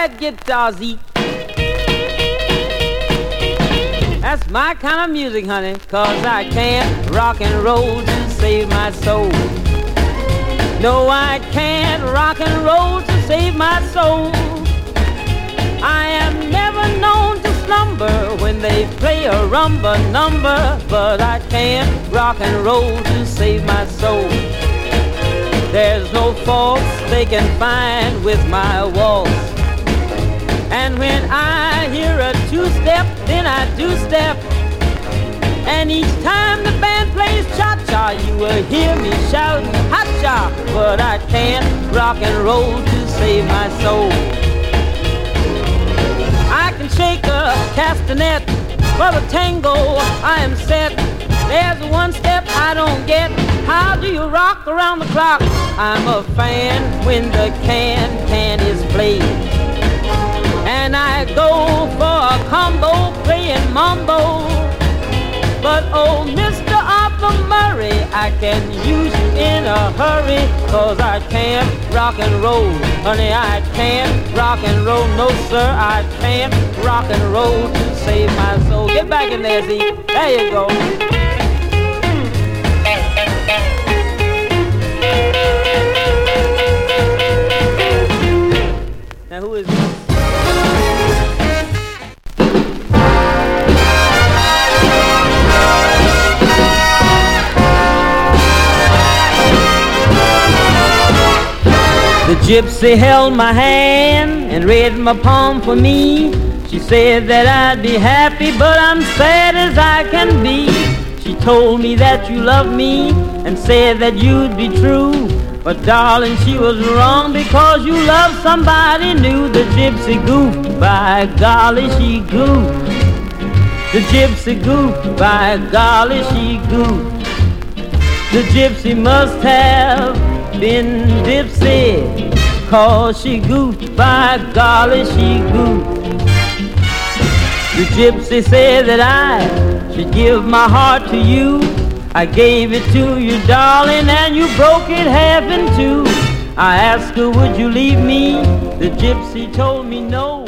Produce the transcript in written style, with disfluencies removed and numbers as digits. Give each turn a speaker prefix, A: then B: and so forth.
A: that guitar, Zeke. That's my kind of music, honey, 'cause I can't rock and roll to save my soul. No, I can't rock and roll to save my soul. I am never known to slumber when they play a rumba number, but I can't rock and roll to save my soul. There's no faults they can find with my waltz. And when I hear a two-step, then I do-step. And each time the band plays cha-cha, you will hear me shouting ha-cha. But I can't rock and roll to save my soul. I can shake a castanet, for the tango I am set. There's one step I don't get. How do you rock around the clock? I'm a fan when the can is played. And I go for a combo playing mambo. But oh, Mr. Arthur Murray, I can use you in a hurry, 'cause I can't rock and roll. Honey, I can't rock and roll. No, sir, I can't rock and roll to save my soul. Get back in there, Zeke. There you go. Now, who is this? The gypsy held my hand and read my palm for me. She said that I'd be happy, but I'm sad as I can be. She told me that you loved me and said that you'd be true. But darling, she was wrong, because you loved somebody new. The gypsy goofed, by golly, she goofed. The gypsy goofed, by golly, she goofed. The gypsy must have been dipsy, 'cause she goofed, by golly, she goofed. The gypsy said that I should give my heart to you. I gave it to you, darling, and you broke it half in two. I asked her, would you leave me? The gypsy told me no.